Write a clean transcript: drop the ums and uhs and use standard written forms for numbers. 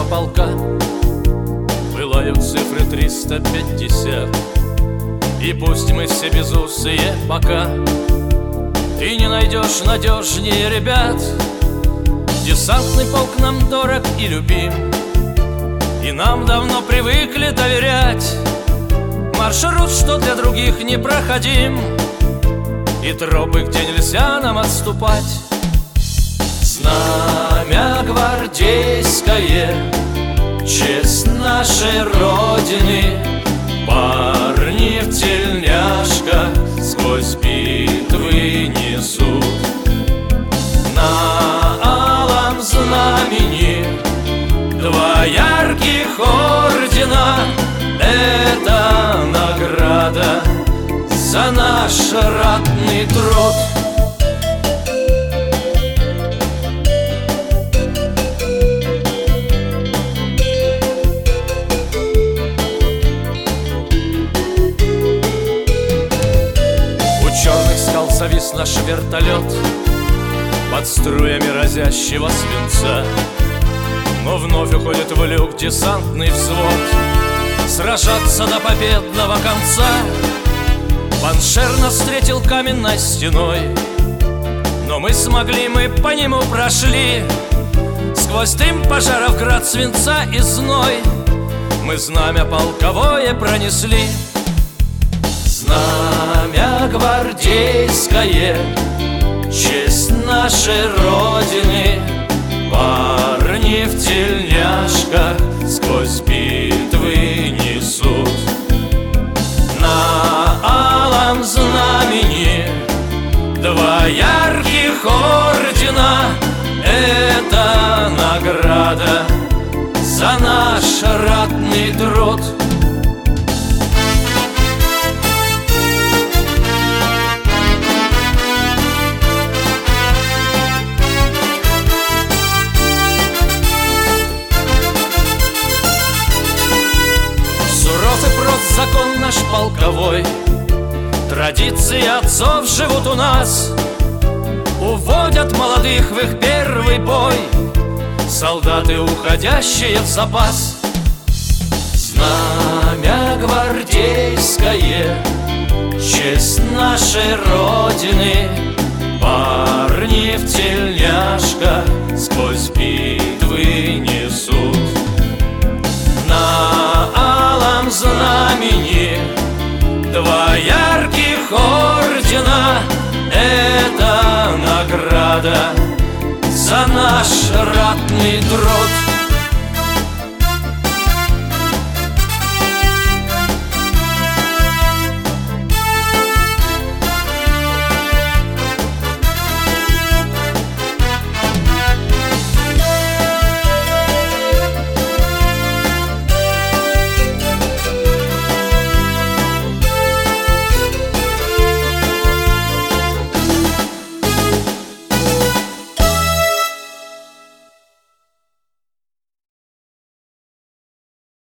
полка пылают цифры 350. И пусть мы все безусые пока, ты не найдешь надежнее ребят. Десантный полк нам дорог и любим, и нам давно привыкли доверять. Маршрут, что для других не проходим, и тропы, где нельзя нам отступать. Знамя гвардейское, честь нашей Родины, парни в тельняшках сквозь битвы несут. На алом знамени два ярких ордена — это награда за наш ратный труд. Черных скал завис наш вертолет под струями разящего свинца. Но вновь уходит в люк десантный взвод сражаться до победного конца. Паншер нас встретил каменной стеной, но мы смогли, мы по нему прошли. Сквозь дым пожаров, град свинца и зной мы знамя полковое пронесли. Знамя гвардейское, честь нашей Родины, парни в тельняшках сквозь битвы несут. На алом знамени два ярких ордена — это награда за наш ратный труд. Закон наш полковой, традиции отцов живут у нас. Уводят молодых в их первый бой солдаты, уходящие в запас. Знамя гвардейское, честь нашей Родины, парни в тельняшках сквозь битвы несут. На алом знамени два ярких ордена — это награда за наш ратный труд.